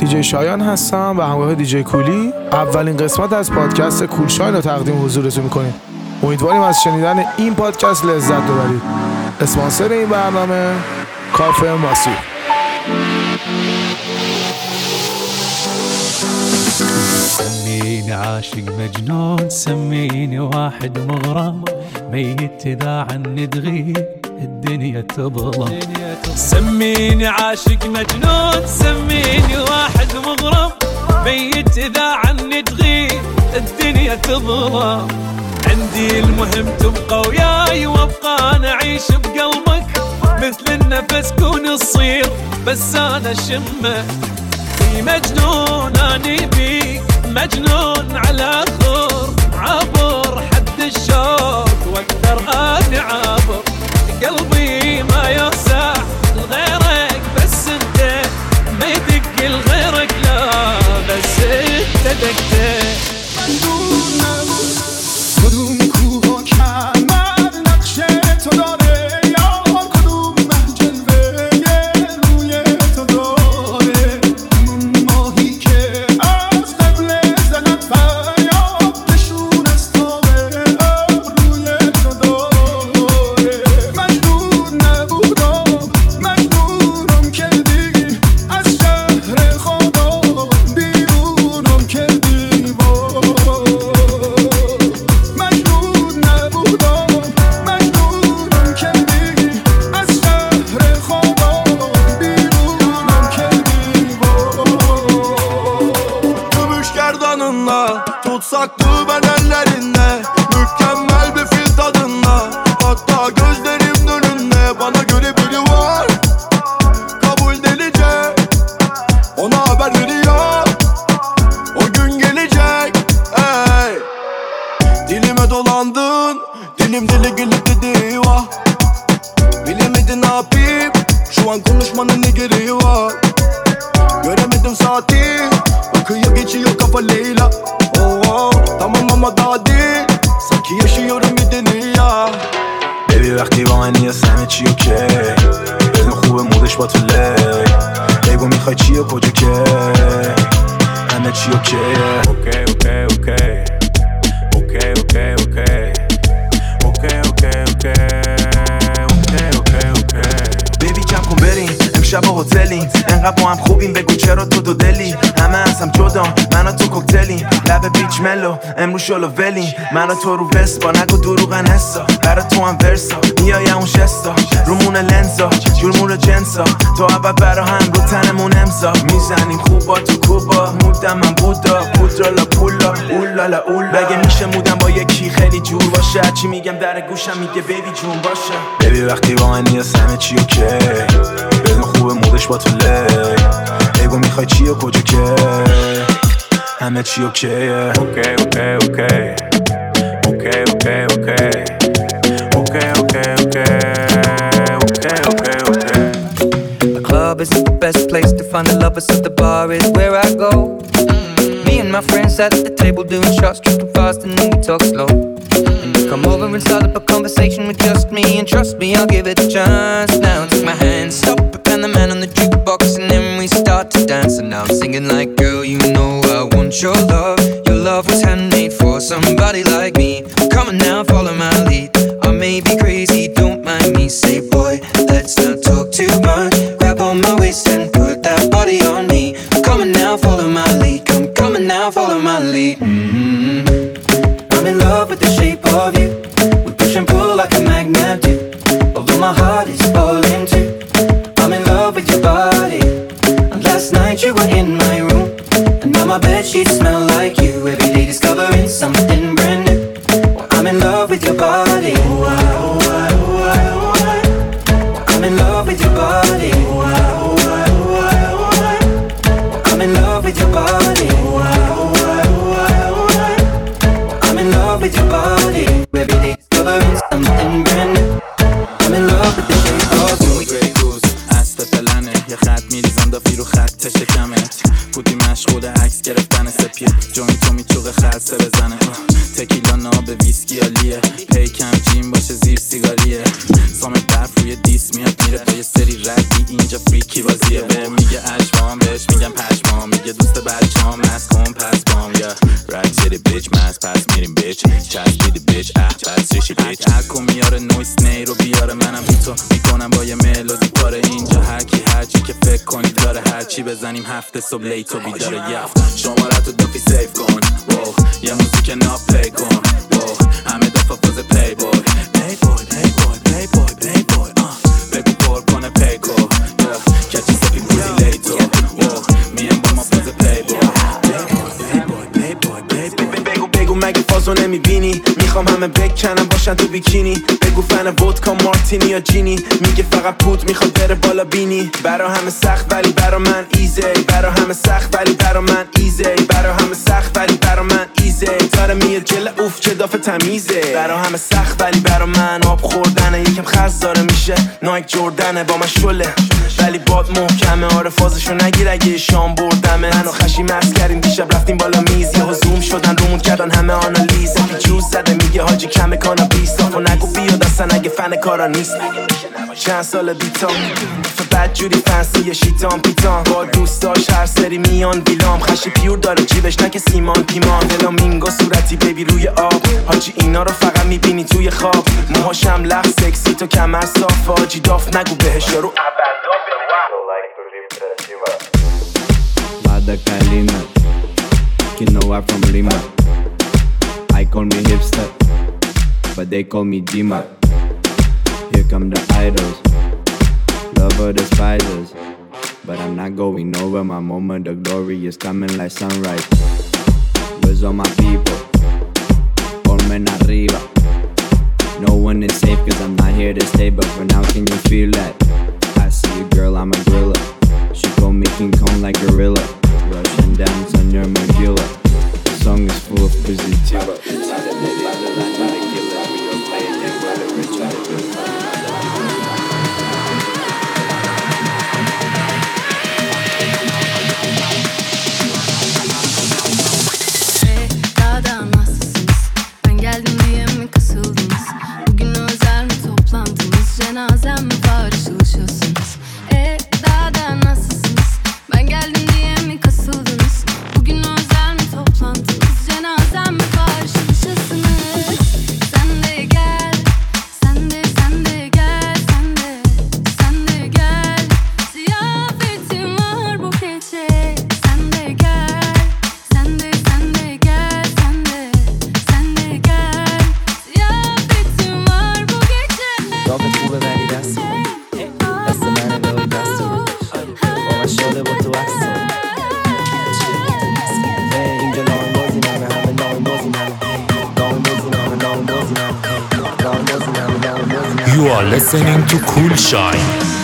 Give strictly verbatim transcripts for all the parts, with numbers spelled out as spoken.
دیجی شایان هستم و همراه دیجی کولی اولین قسمت از پادکست کول شاین رو تقدیم حضورتون میکنیم. امیدواریم از شنیدن این پادکست لذت ببرید. اسپانسر این برنامه کافه ماسیو. سميني عاشق مجنون، سميني واحد مغرم، ميت إذا عني تغيب الدنيا تظلم. سميني عاشق مجنون، سميني واحد مغرم، ميت إذا عني تغيب الدنيا تظلم. عندي المهم تبقى وياي وابقى أنا أعيش بقلبك، مثل النفس كون تصير بس أنا شمك. في مجنون أني بيك، مجنون على خور، عبر حد الشوق واقدر اني عابر. قلبي ما يوسع لغيرك بس انت، ما يدق لغيرك لا بس انت دقت. کدوم کوه و کمر نقشه تو داره، یا کدوم جلوه روی تو داره. اون ماهی که از قبل زدن فریاد نشون از تابه روی تو داره. مجنون نبودم، مجنونم کردی، از شهر خدا بیرونم کردی. Tutsaktı ben ellerinde, mükemmel bir fil tadında. Hatta gözlerim önünde, bana göre biri var, kabul delice. Ona haber veriyor, o gün gelecek. Ey, dilime dolandın, dilim dili gelip dedi vah. Bilemedin ne yapayım, şu an konuşmanın ne gereği var. Göremedim saati, akıyor geçiyor kafa Leyla. تمام اما دادی سکی yaşıyorum bir dünya. Baby وقتی با من نیست همه چی اوکی، بدون خوبه مودش با تو لی. بگو میخوای چی و کجا که همه چی اوکیه. اوکی اوکی اوکی اوکی اوکی اوکی اوکی اوکی اوکی اوکی اوکی. بیبی کم کن بریم امشب هتلیم، انقدر با هم خوبیم بگو چرا تو دو دلی. همه از هم جدا من و تو کوکتلیم، لب بیچ ملو امروز شلو ولیم. من و تو رو وسپا نگو دروغن حسا، برا تو هم ورسا میای اون شستا. رومون لنزا جرمون جنسا، تو اول برا هم رو تنمون امضا. میزنیم خوبا تو کوبا، مودم من بودا پودرالا پولا اولالا اول. بگه میشه مودم با یکی خیلی جور باشه، چی میگم در گوشم میگه بیبی جون باشه. بیبی وقتی با من نیست همه چی اوکی، بدون خوبه مودش با تو لی. بگو میخوای چی و کجا که همه چی اوکیه. اوکی اوکی اوکی اوکی اوکی اوکی اوکی اوکی اوکی اوکی اوکی. The club isn't the best place to find the lovers, so the bar is where I go. Me and my friends sat at the table doing shots, tripping fast and then we talk slow. And you come over and start up a conversation with just me, and trust me, I'll give it a chance. Now take my hand, stop it, and the man on the jukebox, and then we start to dance. And now I'm singing like, girl, you know I want your love. Your love was handmade for somebody like me. Come on now, follow my lead. I may be crazy, don't mind me. Say, boy, let's not talk too much. Grab on my waist and put that body on me. Come on now, follow my lead. Come, come on now, follow my lead. Mm-hmm. I'm in love with the shape of you. We push and pull like a magnet do. Although my heart is falling too. I'm in love with your body. And last night you were in my room, and now my bedsheets smell like you. Every day discovering something brand new. Well, I'm in love with your body. Oh, I, oh, I, oh, I, oh, I. I'm in love with your body. Oh, I, oh, I, oh, I, oh, I. I'm in love with your body. Oh, I, oh, I, oh, I, oh, I. I'm in love with your body. Every day discovering something brand new. I'm in love with the shape of you. یه خط میریزم دافی رو خط شکمت. بودی مشغول عکس گرفتن سپید، جوین تو میچوقه خلصه بزنه. تکیلا ناب ویسکی عالیه، پیکم جیم باشه زیر سیگاریه. سام برف روی دیس میاد میره تا یه سری ردی، اینجا فریکی بازیه. به میگه اشوام بهش میگم پشمام، میگه پس میریم بیچ چسبیدی بیچ اه بس ریشی بیچ هرکو میاره نویس نی رو بیاره منم بی تو میکنم با یه ملودی پاره اینجا هرکی هرچی که فکر کنی داره هرچی بزنیم هفته صبح لیتو بیداره یفت شمارتو دافی سیف کن واو یه موزیک ناب پلی کن واو همه دفعه فاز پلی بوی پلی بوی پلی بوی پلی بوی پلی بوی بگو پر کنه پیکو کچی سپی بودی لیتو واو میم با ما فاز پلی بوی بگو بگو مگه فازو نمیبینی میخوام همه بکنم باشن تو بیکینی بگو فن ودکا مارتینی یا جینی میگه فقط پود میخواد بره بالا بینی برا همه سخت ولی برا من ایزی برا همه سخت ولی برا من ایزی برا همه سخت ولی برا من ایزی داره میاد جل اوف چه دافه تمیزه برا همه سخت ولی برا من آب خوردنه یکم خز داره میشه نایک جردنه با من شله ولی باد محکمه آره فازشو نگیر اگه شام بردمه منو خشی مست کردیم دیشب رفتیم بالا میز یهو زوم شدن رومون کردن همه آنالیز یکی جوز زده میگه حاجی کمه کانابیس و نگو بیاد اصلا اگه فن کارا نیست چند سال بیتام بد جوری فنسی شیطان پیتان با دوستاش هر سری میان ویلام خشی پیور داره جیبش نه که سیمان پیمان فلامینگو صورتی بیبی روی آب حاجی اینا رو فقط میبینی توی خواب موهاشم لخ سکسی تو کمر صاف حاجی داف نگو بهش رو Mada Kalina, you know I'm from Lima. I call me hipster, but they call me Dima. Here come the idols, lover despisers. But I'm not going over my moment, the glory is coming like sunrise. Where's all my people? Colmen arriba. No one is safe cause I'm not here to stay, but for now can you feel that? I see you girl, I'm a gorilla. She call me King Kong like gorilla. Russian dance on your medulla. The song is full of positiva. Cenazem mi var çalışıyorsunuz? E daha da nasılsınız? Ben geldim diye mi kasıldınız? Bugün özel mi toplantınız? Cenazem mi var çalışıyorsunuz? Sen de gel, sen de sen de gel, sen de sen de gel. Ziyafetim var bu gece. Sen de gel, sen de sen de gel, sen de sen de gel. Ziyafetim var bu gece. داغ خوبه ولی دست من دست من داری دست من با من شده با تو عکس اینجا لاین بازی نمه همه لاین بازی نمه لاین بازی نمه لاین بازی نمه لاین بازی نمه لاین بازی نمه You are listening to Cool Shine.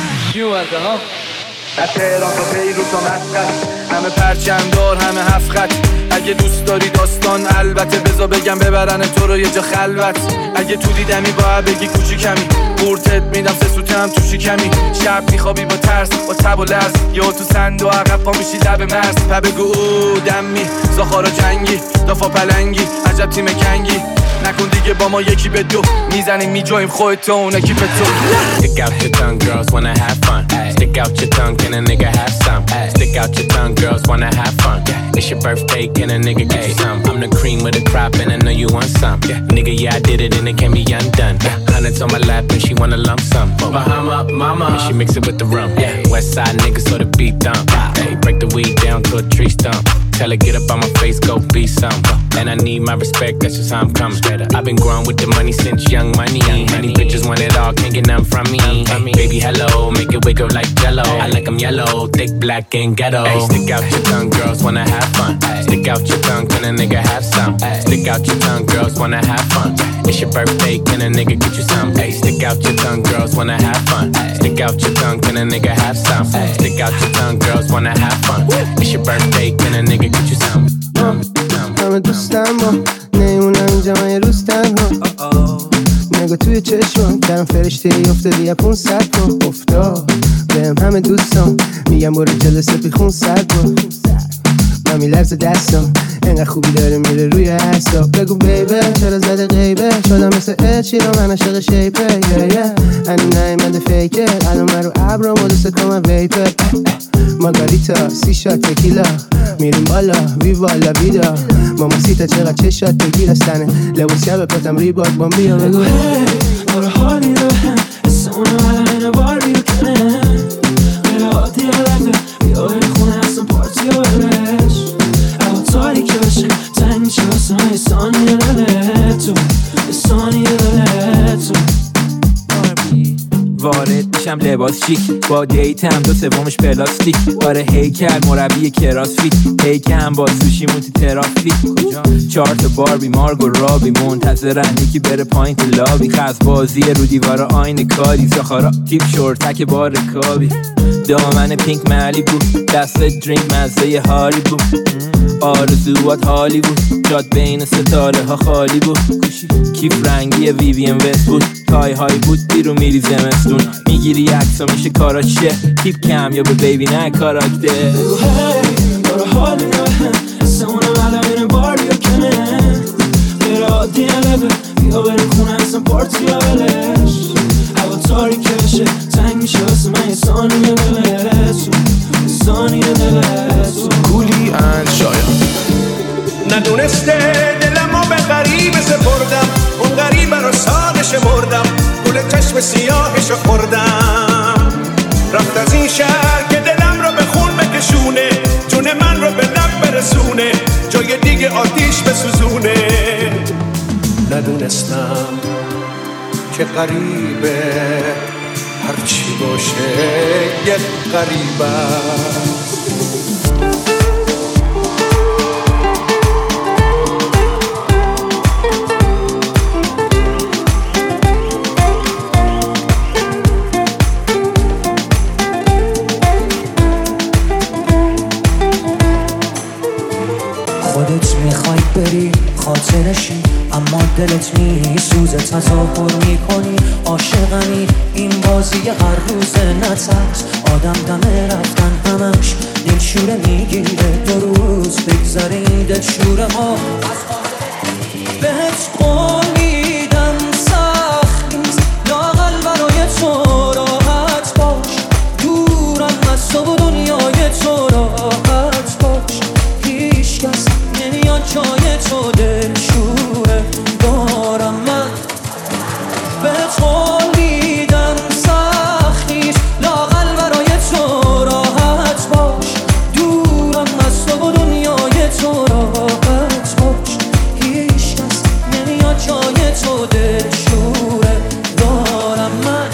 از تهران تا بیروت تا مسقط همه پرچم دار همه هفت خط اگه دوست داری داستان البته بذار بگم ببرن تو رو یه جا خلوت اگه تو دیدمی باید بگی کوچیکمی قورتت میدم سه سوته هم تو شکمی شب میخوابی با ترس با تب و لرز یا تو سند و عقب پا میشی لب مرز و بگو او دمی زاخارا جنگی دافا پلنگی عجب تیم کنگی نکن دیگه با ما یکی به دو میزنیم میجاییم خودت و اون اکی به تو Stick out your tongue, girls wanna have fun. Stick out your tongue, can a nigga have some? Stick out your tongue, girls wanna have fun. It's your birthday, can a nigga get you some? I'm the cream of the crop and I know you want some. Nigga, yeah, I did it and it can't be undone. Hundreds on my lap and she wanna lump some. Bahama, mama, and she mix it with the rum. West side niggas so the beat dump. Hey, break the weed down to a tree stump. Tell her get up on my face, go be some. And I need my respect, that's just how I'm coming. I've been growing with the money since young money. Many bitches want it all, can't get none from me. Hey, baby, hello, make it wiggle like jello. I like them yellow, thick, black, and ghetto. Hey, stick out your tongue, girls wanna have fun. Stick out your tongue, can a nigga have some? Stick out your tongue, girls wanna have fun. It's your birthday, can a nigga get you some? Hey, stick out your tongue, girls wanna have fun. Stick out your tongue, can a nigga have some? Stick out your tongue, girls wanna have fun. It's your birthday, can a nigga get you some? همه دوستم با نیمونم اینجا من یه روز تنها نگاه توی چشم کردم فرشته ای افتادی یا پونصد تا افتاد بهم همه دوستم میگم برو جلسه بی خون سرد با من میلرزه دستم اینقدر خوبی داره میره روی حساب بگو بیبه چرا زده غیبه شدم مثل اچی رو من عشق شیپه یه یه هنو نایمنده فیکه الان من رو عبرم و دوست کنم ویپه مارگاریتا سی شات تکیلا میریم بالا ویوا لا ویدا ماماسیتا چقدر چشات بگیر استنه لباس شب پاتم ریباک بامبیا بگو آره حالی رو هم اسمونو علمین باری رو کنه غیر عادی علمه بیا بری خونه اصلا پارتی رو برش اما تاریک بشه تنگ میشه واسه من یه ثانیه دله تو یه ثانیه دله تو وارد میشم لباس شیک با دیتم دو سومش پلاستیک آره هیکل مربی کراس فیت هیکم با سوشی مون تو ترافیک کجا چهار تا باربی مارگ و رابی منتظرن یکی بره پایین تو لابی خز بازی رو دیوار آین کاری ساخارا تیپ شورتک بار کابی دامن پینک ملی بود دست درینک مزه هاری بود آرزوات حالی بود جاد بین ستاره ها خالی بود کیف رنگی ویوین وست بود تای های بود بیرو میری زمستون میگیری عکسا میشه کارا چه تیپ کم یا به بیبی نه کاراکتر بگو هی داره حالی رو هم اسمونو علمین باری رو کنه غیر عادی علمه بیا بری خونه اصلا پارتی رو بلش هوا تاریکه بشه تنگ میشه واسه من یه ثانیه دله تو یه ثانیه دله تو کولی اند شایان ندونسته دلمو به غریبه سپردم اون غریبه رو ساده شمردم گل چشم سیاهشو خوردم رفت از این شهر که دلم رو به خون بکشونه جون من رو به لب برسونه جای دیگه آتیش بسوزونه ندونستم که غریبه هرچی باشه یک غریبه بری خاطرشی اما دلت میسوزه تظاهر میکنی عاشقمی این بازی هر روز نترس آدم دمه رفتن همش دلشوره میگیره دو روز بگذره این دلشوره ها از بهت قول میدم سخت نیست لااقل برای تو راحت باش دورم از تو و دنیای تو راحت باش هیچ کس نمیاد جای تو دلشوره دارم من بهت قول میدم سخت نیست لااقل برای تو راحت باش دورم از تو و دنیای تو راحت باش هیچ کس نمیاد جای تو دلشوره دارم من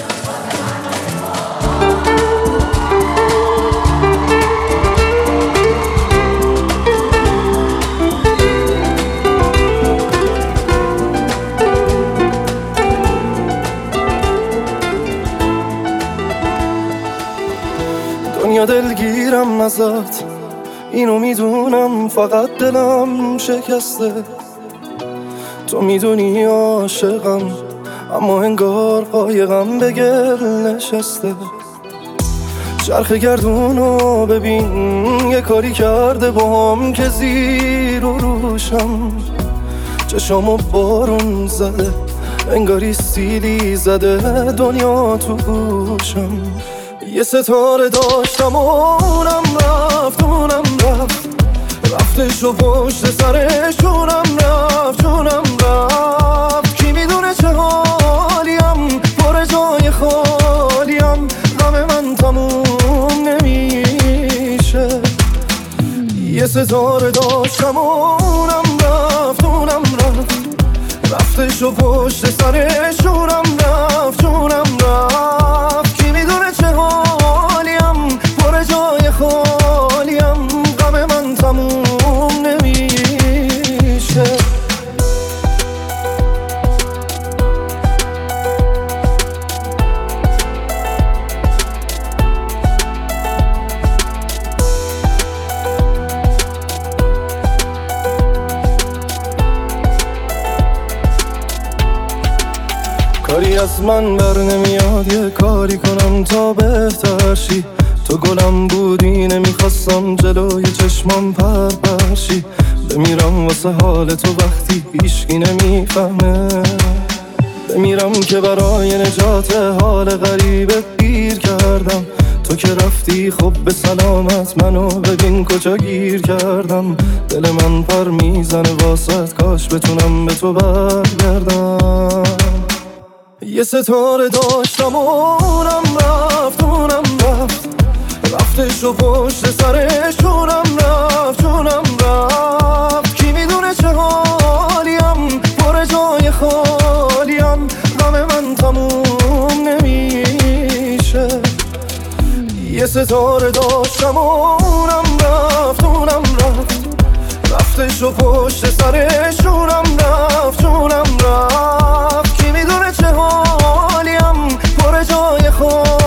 دنیا دلگیرم ازت اینو میدونم فقط دلم شکسته تو میدونی عاشقم اما انگار قایقم به گل نشسته چرخ گردونو ببین یه کاری کرده با هم که زیر و روشم چشامو بارون زده انگاری سیلی زده دنیا تو گوشم یه ستاره داشتم و اونم رفت اونم رفت رفتش و پشت سرشونم رفت جونم رفت کی میدونه چه حالیم پر جای خالیم غم من تموم نمیشه یه ستاره داشتم و اونم رفت اونم رفت رفتش و پشت سرشونم رفت جونم رفت کی میدونه چه حالیم پر جای خالیم غم من تموم نمیشه کاری از من بر نمیاد یه کاری کنم تا بهتر شی تو گلم بودی نمیخواستم جلوی چشمام پر پرشی بمیرم واسه حال تو وقتی هیچکی نمیفهمه بمیرم که برای نجات حال غریبه گیر کردم تو که رفتی خب به سلامت، منو ببین کجا گیر کردم. دل من پر میزنه واسط، کاش بتونم به تو برگردم. یه ستاره داشتم اونم رفت اونم رفت، رفتش و پشت سرش جونم رفت جونم رفت. کی میدونه چه حالیم، پر جای خالیم، غم من تموم نمیشه. یه ستاره داشتم اونم رفت اونم رفت، رفتش و پشت سرش جونم رفت جونم رفت. کی میدونه چه حالیم، پر جای خالیم،